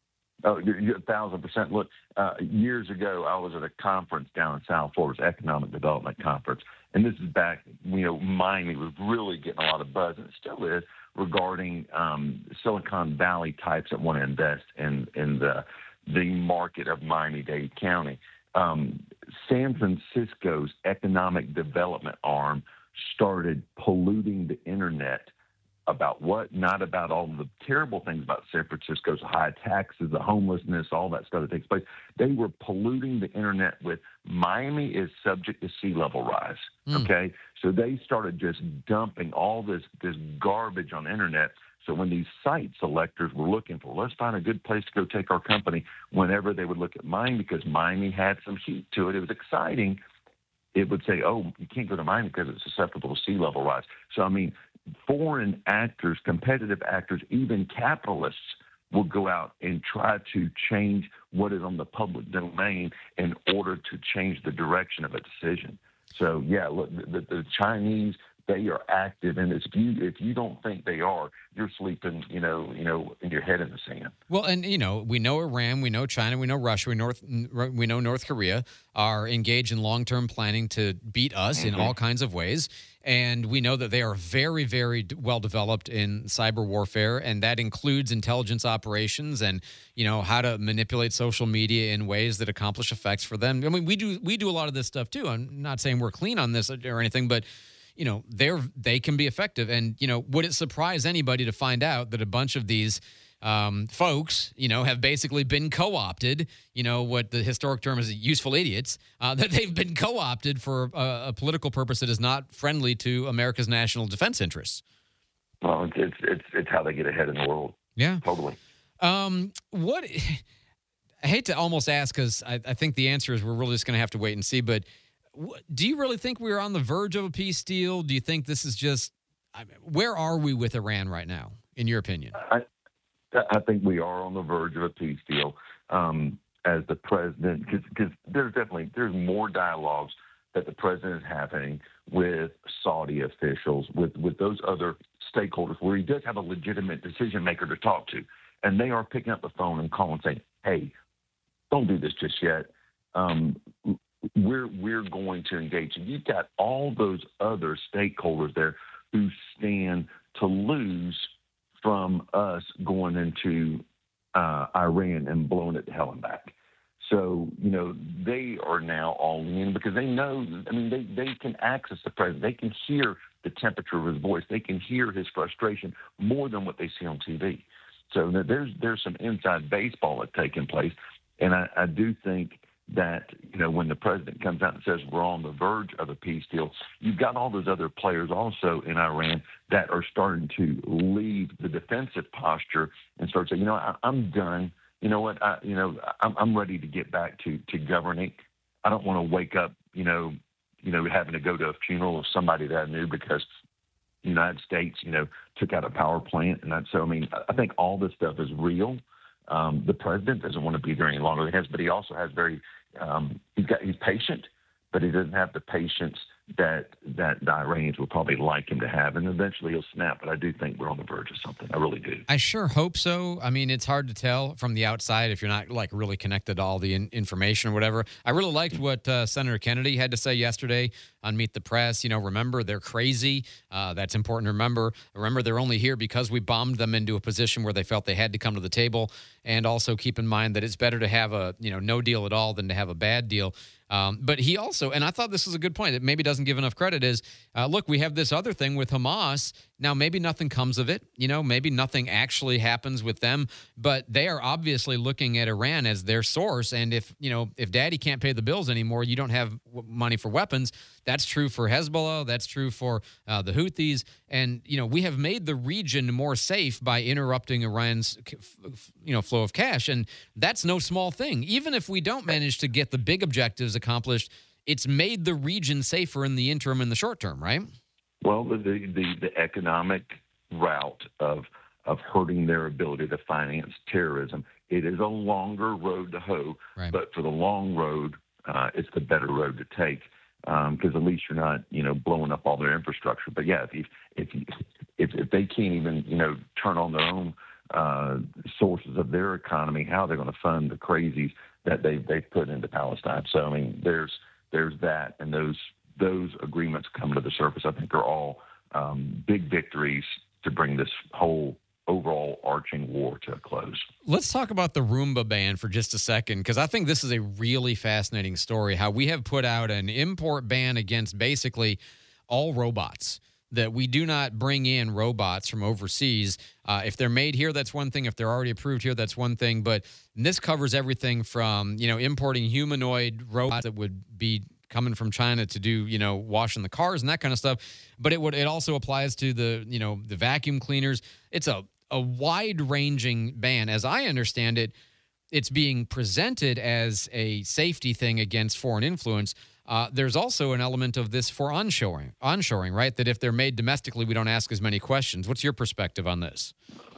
Oh, you're, you're a thousand percent. Look, uh, years ago, I was at a conference down in South Florida, Economic Development Conference, and this is back, you know, Miami was really getting a lot of buzz, and it still is, regarding um, Silicon Valley types that want to invest in in the the market of Miami-Dade County. Um, San Francisco's economic development arm started polluting the internet about what? Not about all the terrible things about San Francisco's high taxes, the homelessness, all that stuff that takes place. They were polluting the internet with Miami is subject to sea level rise. Mm. Okay. So they started just dumping all this, this garbage on the internet. So when these site selectors were looking for, let's find a good place to go take our company, whenever they would look at Miami, because Miami had some heat to it, it was exciting. It would say, oh, you can't go to Miami because it's susceptible to sea level rise. So, I mean, foreign actors, competitive actors, even capitalists will go out and try to change what is on the public domain in order to change the direction of a decision. So, yeah, look, the, the Chinese, they are active, and if you if you don't think they are, you're sleeping, you know, you know, in your head in the sand. Well, and you know, we know Iran, we know China, we know Russia, we North, we know North Korea are engaged in long-term planning to beat us mm-hmm. in all kinds of ways, and we know that they are very, very well developed in cyber warfare, and that includes intelligence operations and you know how to manipulate social media in ways that accomplish effects for them. I mean, we do we do a lot of this stuff too. I'm not saying we're clean on this or anything, but you know, they're they can be effective. And, you know, would it surprise anybody to find out that a bunch of these um, folks, you know, have basically been co-opted, you know, what the historic term is useful idiots, uh, that they've been co-opted for a, a political purpose that is not friendly to America's national defense interests? Well, it's it's it's how they get ahead in the world. Yeah. Totally. Um, what I hate to almost ask, because I, I think the answer is we're really just going to have to wait and see, but do you really think we're on the verge of a peace deal? Do you think this is just I mean, where are we with Iran right now, in your opinion? I, I think we are on the verge of a peace deal. Um, as the president, because there's definitely there's more dialogues that the president is having with Saudi officials, with with those other stakeholders, where he does have a legitimate decision maker to talk to, and they are picking up the phone and calling, saying, "Hey, don't do this just yet. Um, We're we're going to engage." And you've got all those other stakeholders there who stand to lose from us going into uh, Iran and blowing it to hell and back. So, you know, they are now all in because they know, I mean, they, they can access the president. They can hear the temperature of his voice. They can hear his frustration more than what they see on T V. So there's there's some inside baseball that's taking place. And I, I do think that, you know, when the president comes out and says we're on the verge of a peace deal, you've got all those other players also in Iran that are starting to leave the defensive posture and start saying, you know, I, I'm done. You know what, I, you know, I'm, I'm ready to get back to, to governing. I don't want to wake up, you know, you know, having to go to a funeral of somebody that I knew because the United States, you know, took out a power plant. And that, so, I mean, I think all this stuff is real. Um, the president doesn't want to be there any longer than he has, but he also has very, um, he's got, he's patient, but he doesn't have the patience that that the Iranians will probably like him to have, and eventually he'll snap. But I do think we're on the verge of something. I really do. I sure hope so. I mean, it's hard to tell from the outside if you're not like really connected to all the in- information or whatever. I really liked what uh, Senator Kennedy had to say yesterday on Meet the Press. You know, remember, they're crazy. Uh, that's important to remember. Remember, they're only here because we bombed them into a position where they felt they had to come to the table. And also keep in mind that it's better to have a, you know, no deal at all than to have a bad deal. Um, but he also, and I thought this was a good point that maybe doesn't give enough credit, is, uh, look, we have this other thing with Hamas. Now, maybe nothing comes of it. You know, maybe nothing actually happens with them. But they are obviously looking at Iran as their source. And if, you know, if daddy can't pay the bills anymore, you don't have w- money for weapons. That's true for Hezbollah. That's true for uh, the Houthis. And, you know, we have made the region more safe by interrupting Iran's, you know, flow of cash. And that's no small thing. Even if we don't manage to get the big objectives accomplished, it's made the region safer in the interim and the short term, right? Well, the the, the economic route of of hurting their ability to finance terrorism, it is a longer road to hoe, right. But for the long road, uh, it's the better road to take because um, at least you're not, you know, blowing up all their infrastructure. But yeah, if you, if you, if if they can't even, you know, turn on their own uh, sources of their economy, how they're going to fund the crazies that they they put into Palestine? So I mean, there's there's that, and those those agreements come to the surface. I think are all um, big victories to bring this whole overall arching war to a close. Let's talk about the Roomba ban for just a second, because I think this is a really fascinating story, how we have put out an import ban against basically all robots, that we do not bring in robots from overseas. Uh, if they're made here, that's one thing. If they're already approved here, that's one thing. But this covers everything from, you know, importing humanoid robots that would be coming from China to do, you know, washing the cars and that kind of stuff. But it would it also applies to the, you know, the vacuum cleaners. It's a, a wide-ranging ban. As I understand it, it's being presented as a safety thing against foreign influence. Uh, there's also an element of this for onshoring, onshoring, right? That if they're made domestically, we don't ask as many questions. What's your perspective on this?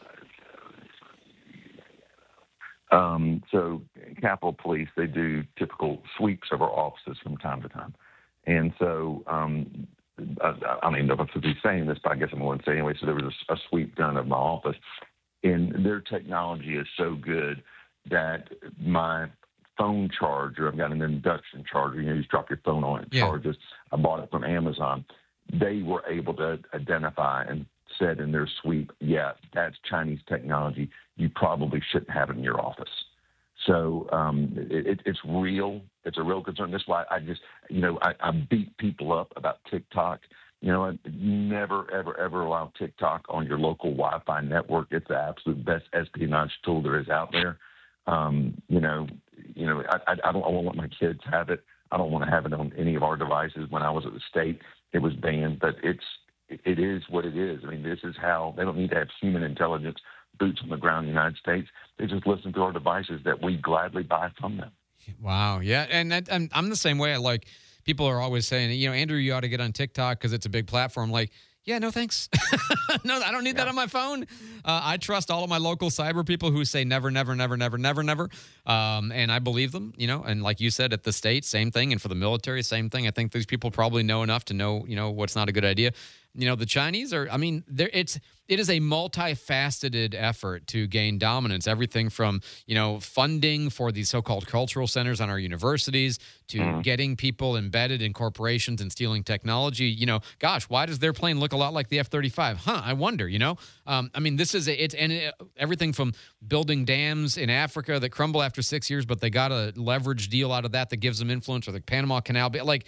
Um, so Capitol Police, they do typical sweeps of our offices from time to time. And so um, I, I don't even know if I should be saying this, but I guess I'm going to say anyway. So there was a, a sweep done of my office, and their technology is so good that my phone charger, I've got an induction charger, you know, you just drop your phone on it, it yeah. charges. I bought it from Amazon. They were able to identify and said in their sweep, yeah, that's Chinese technology. You probably shouldn't have it in your office. So um, it, it's real. It's a real concern. That's why I just, you know, I, I beat people up about TikTok. You know, never, ever, ever allow TikTok on your local Wi-Fi network. It's the absolute best espionage tool there is out there. Um, you know, you know, I, I don't I won't let my kids have it. I don't want to have it on any of our devices. When I was at the state, it was banned, but it's it is what it is. I mean, this is how they don't need to have human intelligence, boots on the ground in the United States. They just listen to our devices that we gladly buy from them. Wow. Yeah. And that, I'm, I'm the same way. I like, people are always saying, you know, Andrew, you ought to get on TikTok because it's a big platform. Like, yeah, no, thanks. No, I don't need yeah. that on my phone. Uh, I trust all of my local cyber people who say never, never, never, never, never, never. Um, and I believe them, you know, and like you said, at the state, same thing. And for the military, same thing. I think these people probably know enough to know, you know, what's not a good idea. You know, the Chinese are, I mean, there it's, it is a multifaceted effort to gain dominance. Everything from, you know, funding for these so-called cultural centers on our universities to mm. getting people embedded in corporations and stealing technology. You know, gosh, why does their plane look a lot like the F thirty-five? Huh, I wonder, you know? Um, I mean, this is, a, it's and it, everything from building dams in Africa that crumble after six years, but they got a leverage deal out of that that gives them influence, or the Panama Canal. Like,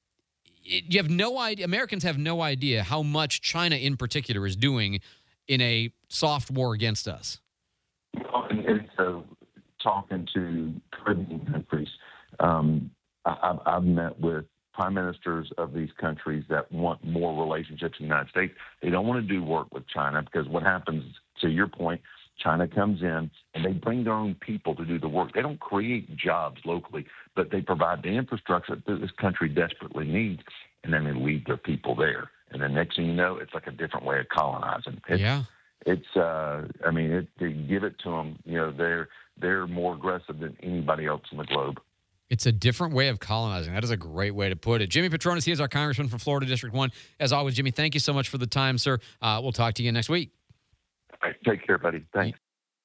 you have no idea. Americans have no idea how much China in particular is doing in a soft war against us. And, and so talking to Caribbean countries, um, I, I've met with prime ministers of these countries that want more relationships in the United States. They don't want to do work with China because what happens, to your point, China comes in and they bring their own people to do the work. They don't create jobs locally, but they provide the infrastructure that this country desperately needs, and then they leave their people there. And the next thing you know, it's like a different way of colonizing. It's, yeah. It's, uh, I mean, it, to give it to them, you know, they're, they're more aggressive than anybody else in the globe. It's a different way of colonizing. That is a great way to put it. Jimmy Patronis, he is our congressman from Florida District one. As always, Jimmy, thank you so much for the time, sir. Uh, we'll talk to you next week. All right, take care, buddy. Thanks.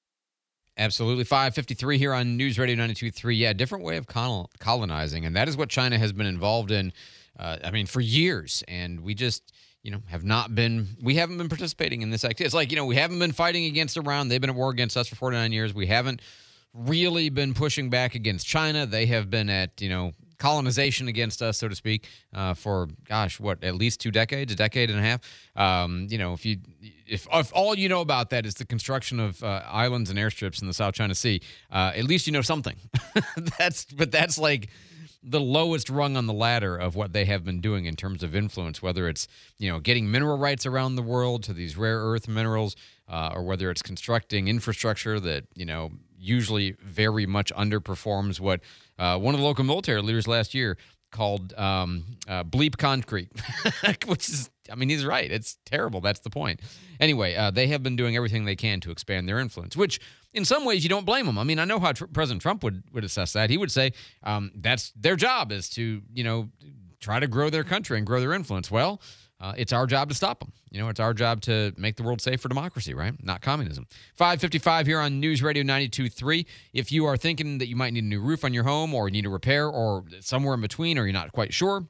Absolutely. five fifty-three here on News Radio ninety-two point three. Yeah, different way of colonizing, and that is what China has been involved in, uh, I mean, for years. And we just, you know, have not been, we haven't been participating in this activity. It's like, you know, we haven't been fighting against Iran. They've been at war against us for forty-nine years. We haven't really been pushing back against China. They have been at, you know, colonization against us, so to speak, uh, for, gosh, what, at least two decades, a decade and a half. Um, you know, if you, if, if all you know about that is the construction of uh, islands and airstrips in the South China Sea, uh, at least you know something. that's, but that's like the lowest rung on the ladder of what they have been doing in terms of influence, whether it's, you know, getting mineral rights around the world to these rare earth minerals, uh, or whether it's constructing infrastructure that, you know, usually very much underperforms what uh, one of the local military leaders last year called um, uh, bleep concrete, which is, I mean, he's right. It's terrible. That's the point. Anyway, uh, they have been doing everything they can to expand their influence, which in some ways you don't blame them. I mean, I know how tr- President Trump would, would assess that. He would say um, that's their job is to, you know, try to grow their country and grow their influence. Well, Uh, it's our job to stop them. You know, it's our job to make the world safe for democracy, right? Not communism. five fifty-five here on News Radio ninety-two point three. If you are thinking that you might need a new roof on your home or need a repair or somewhere in between or you're not quite sure,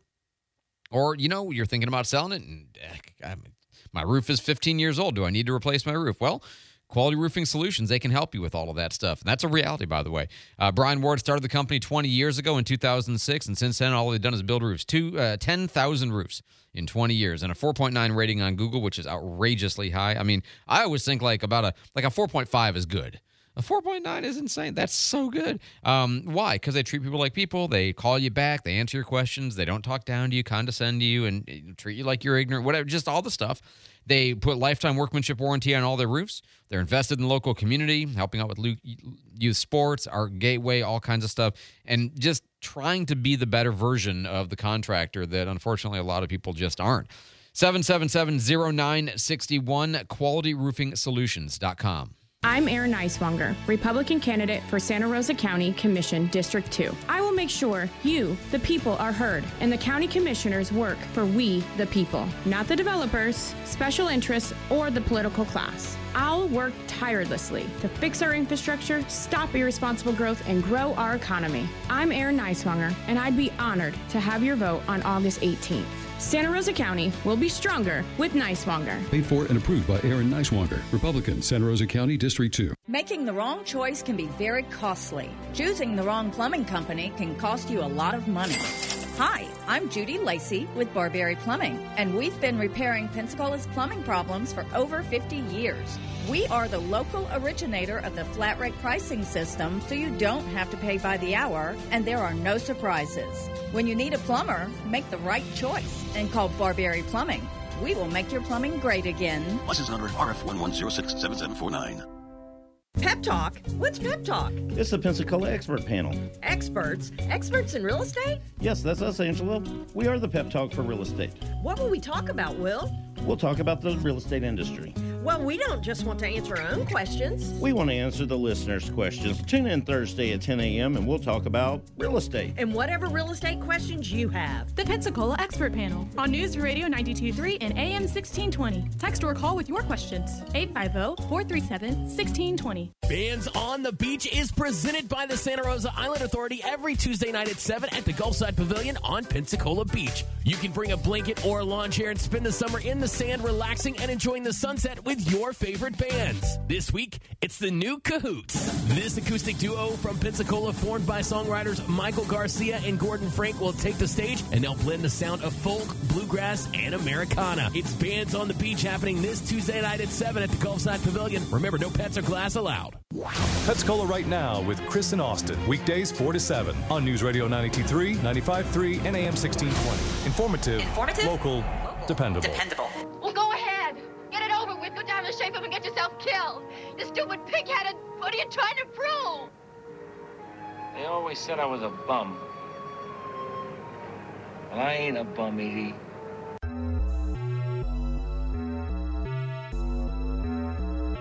or, you know, you're thinking about selling it and eh, my roof is fifteen years old. Do I need to replace my roof? Well, Quality Roofing Solutions, they can help you with all of that stuff. And that's a reality, by the way. Uh, Brian Ward started the company twenty years ago in two thousand six, and since then, all they've done is build roofs. Two, uh, ten thousand roofs in twenty years, and a four point nine rating on Google, which is outrageously high. I mean, I always think like about a like a four point five is good. A four point nine is insane. That's so good. Um, why? Because they treat people like people. They call you back. They answer your questions. They don't talk down to you, condescend to you, and treat you like you're ignorant, whatever, just all the stuff. They put lifetime workmanship warranty on all their roofs. They're invested in the local community, helping out with youth sports, our gateway, all kinds of stuff, and just trying to be the better version of the contractor that unfortunately a lot of people just aren't. seven seven seven, zero nine six one, quality roofing solutions dot com. I'm Erin Neiswanger, Republican candidate for Santa Rosa County Commission District two. I will make sure you, the people, are heard, and the county commissioners work for we, the people, not the developers, special interests, or the political class. I'll work tirelessly to fix our infrastructure, stop irresponsible growth, and grow our economy. I'm Erin Neiswanger, and I'd be honored to have your vote on August eighteenth. Santa Rosa County will be stronger with Neiswanger. Paid for and approved by Erin Neiswanger, Republican, Santa Rosa County, District two. Making the wrong choice can be very costly. Choosing the wrong plumbing company can cost you a lot of money. Hi, I'm Judy Lacey with Barberry Plumbing, and we've been repairing Pensacola's plumbing problems for over fifty years. We are the local originator of the flat rate pricing system, so you don't have to pay by the hour, and there are no surprises. When you need a plumber, make the right choice and call Barberry Plumbing. We will make your plumbing great again. License number R F one one zero six seven seven four nine. Pep Talk? What's Pep Talk? It's the Pensacola Expert Panel. Experts? Experts in real estate? Yes, that's us, Angela. We are the Pep Talk for real estate. What will we talk about, Will? We'll talk about the real estate industry. Well, we don't just want to answer our own questions. We want to answer the listeners' questions. Tune in Thursday at ten a.m. and we'll talk about real estate. And whatever real estate questions you have. The Pensacola Expert Panel on News Radio ninety-two point three and A M sixteen twenty. Text or call with your questions. eight five zero, four three seven, one six two zero. Bands on the Beach is presented by the Santa Rosa Island Authority every Tuesday night at seven at the Gulfside Pavilion on Pensacola Beach. You can bring a blanket or a lawn chair and spend the summer in the sand relaxing and enjoying the sunset with your favorite bands. This week, it's the new Cahoots. This acoustic duo from Pensacola, formed by songwriters Michael Garcia and Gordon Frank, will take the stage and they'll blend the sound of folk, bluegrass, and Americana. It's Bands on the Beach happening this Tuesday night at seven at the Gulfside Pavilion. Remember, no pets or glass allowed. Pensacola Right Now with Chris and Austin, weekdays four to seven on News Radio ninety-two point three, ninety-five point three, and A M sixteen twenty. Informative, Informative? local, dependable. Dependable. Well, go ahead. Get it over with. Go down to shape up and get yourself killed. You stupid pig-headed. What are you trying to prove? They always said I was a bum. And I ain't a bum, Edie.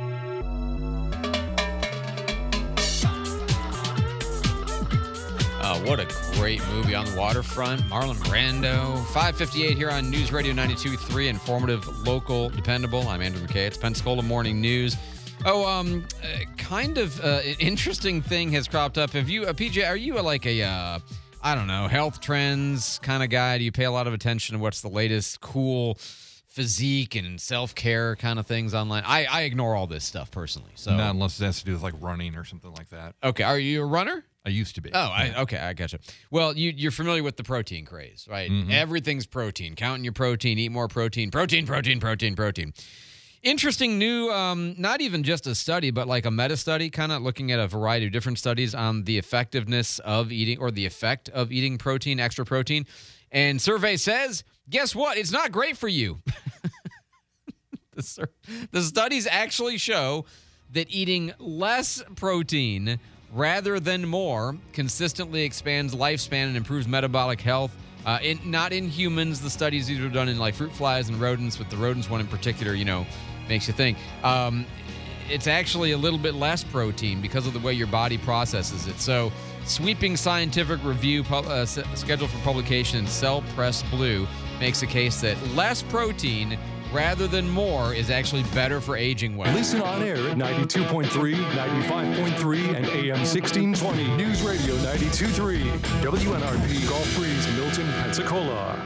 Uh, Oh, what a great movie on the waterfront. Marlon Brando. five fifty-eight here on News Radio ninety-two point three. Informative, local, dependable. I'm Andrew McKay. It's Pensacola Morning News. Oh, um, uh, kind of uh, an interesting thing has cropped up. Have you, uh, P J, are you a, like a, uh, I don't know, health trends kind of guy? Do you pay a lot of attention to what's the latest cool physique and self-care kind of things online? I, I ignore all this stuff personally. So not unless it has to do with like running or something like that. Okay. Are you a runner? I used to be. Oh, I, okay. I gotcha. Well, you, you're familiar with the protein craze, right? Mm-hmm. Everything's protein. Counting your protein, eat more protein, protein, protein, protein, protein. Interesting new, um, not even just a study, but like a meta-study, kind of looking at a variety of different studies on the effectiveness of eating or the effect of eating protein, extra protein. And survey says, guess what? It's not great for you. the, sur- the studies actually show that eating less protein rather than more consistently expands lifespan and improves metabolic health. Uh, in, not in humans. The studies these are done in like fruit flies and rodents, with the rodents one in particular, you know, makes you think. Um, it's actually a little bit less protein because of the way your body processes it. So, sweeping scientific review pu- uh, s- scheduled for publication in Cell Press Blue makes a case that less protein rather than more is actually better for aging well. Listen on air at ninety-two point three, ninety-five point three, and A M sixteen twenty. News Radio ninety-two point three. W N R P Gulf Breeze, Milton, Pensacola.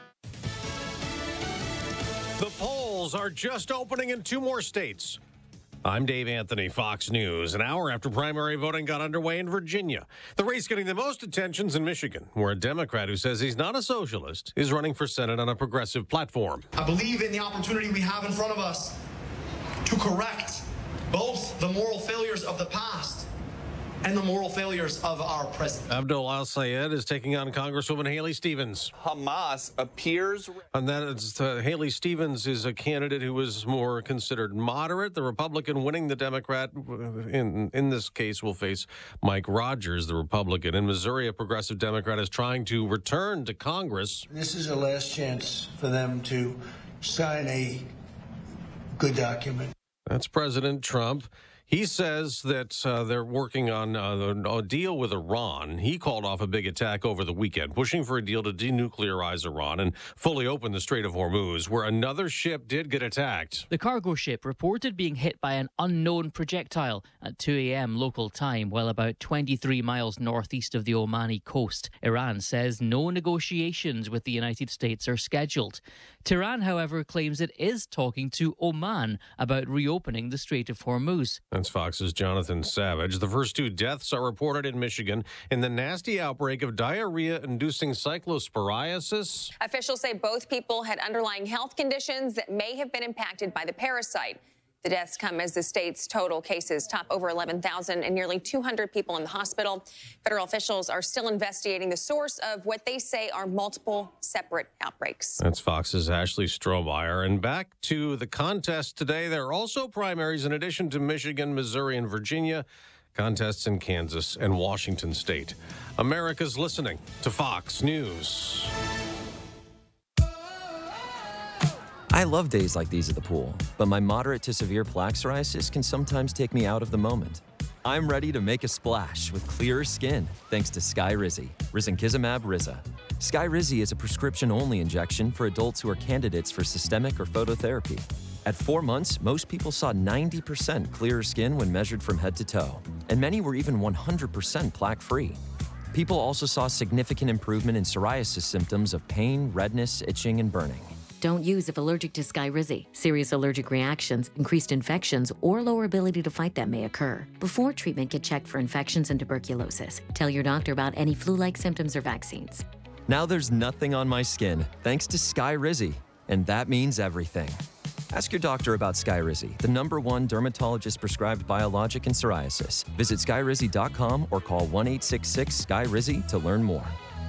The polls are just opening in two more states. I'm Dave Anthony, Fox News. An hour after primary voting got underway in Virginia, the race getting the most attention's in Michigan, where a Democrat who says he's not a socialist is running for Senate on a progressive platform. I believe in the opportunity we have in front of us to correct both the moral failures of the past and the moral failures of our present. Abdul Al-Sayed is taking on Congresswoman Haley Stevens. Hamas appears... And that is, uh, Haley Stevens is a candidate who is more considered moderate. The Republican winning the Democrat, in, in this case, will face Mike Rogers, the Republican. In Missouri, a progressive Democrat is trying to return to Congress. This is a last chance for them to sign a good document. That's President Trump. He says that uh, they're working on uh, a deal with Iran. He called off a big attack over the weekend, pushing for a deal to denuclearize Iran and fully open the Strait of Hormuz, where another ship did get attacked. The cargo ship reported being hit by an unknown projectile at two a.m. local time, while about twenty-three miles northeast of the Omani coast. Iran says no negotiations with the United States are scheduled. Tehran, however, claims it is talking to Oman about reopening the Strait of Hormuz. That's Fox's Jonathan Savage. The first two deaths are reported in Michigan in the nasty outbreak of diarrhea-inducing cyclosporiasis. Officials say both people had underlying health conditions that may have been impacted by the parasite. The deaths come as the state's total cases top over eleven thousand and nearly two hundred people in the hospital. Federal officials are still investigating the source of what they say are multiple separate outbreaks. That's Fox's Ashley Strohmeyer. And back to the contest today. There are also primaries in addition to Michigan, Missouri, and Virginia. Contests in Kansas and Washington State. America's listening to Fox News. I love days like these at the pool, but my moderate to severe plaque psoriasis can sometimes take me out of the moment. I'm ready to make a splash with clearer skin thanks to Skyrizi, risankizumab Riza. Skyrizi is a prescription-only injection for adults who are candidates for systemic or phototherapy. At four months, most people saw ninety percent clearer skin when measured from head to toe, and many were even one hundred percent plaque-free. People also saw significant improvement in psoriasis symptoms of pain, redness, itching, and burning. Don't use if allergic to Skyrizi. Serious allergic reactions, increased infections, or lower ability to fight them may occur. Before treatment, get checked for infections and tuberculosis. Tell your doctor about any flu-like symptoms or vaccines. Now there's nothing on my skin thanks to Skyrizi, and that means everything. Ask your doctor about Skyrizi, the number one dermatologist-prescribed biologic in psoriasis. Visit skyrizi dot com or call one eight six six S K Y R I Z I to learn more.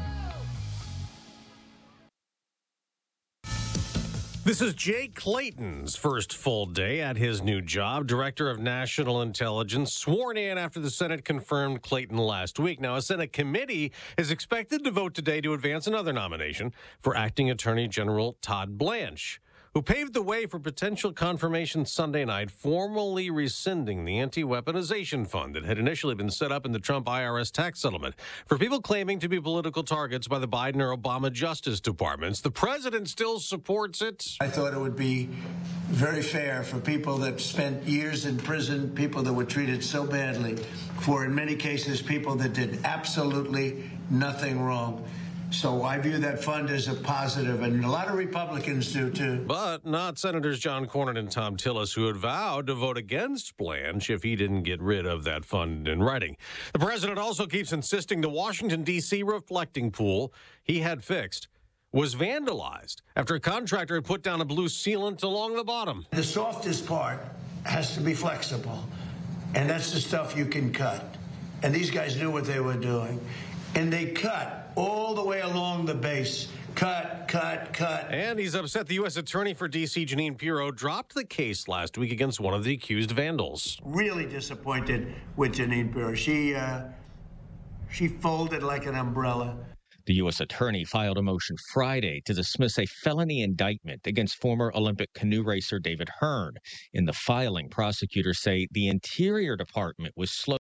This is Jay Clayton's first full day at his new job, Director of National Intelligence, sworn in after the Senate confirmed Clayton last week. Now, a Senate committee is expected to vote today to advance another nomination for Acting Attorney General Todd Blanche, who paved the way for potential confirmation Sunday night, formally rescinding the anti-weaponization fund that had initially been set up in the Trump I R S tax settlement for people claiming to be political targets by the Biden or Obama Justice Departments. The president still supports it. I thought it would be very fair for people that spent years in prison, people that were treated so badly, for in many cases people that did absolutely nothing wrong. So I view that fund as a positive, and a lot of Republicans do, too. But not Senators John Cornyn and Tom Tillis, who had vowed to vote against Blanche if he didn't get rid of that fund in writing. The president also keeps insisting the Washington, D C reflecting pool he had fixed was vandalized after a contractor had put down a blue sealant along the bottom. The softest part has to be flexible, and that's the stuff you can cut. And these guys knew what they were doing. And they cut all the way along the base. Cut, cut, cut. And he's upset the U S attorney for D C, Jeanine Pirro, dropped the case last week against one of the accused vandals. Really disappointed with Jeanine Pirro. She, uh, she folded like an umbrella. The U S attorney filed a motion Friday to dismiss a felony indictment against former Olympic canoe racer David Hearn. In the filing, prosecutors say the Interior Department was slow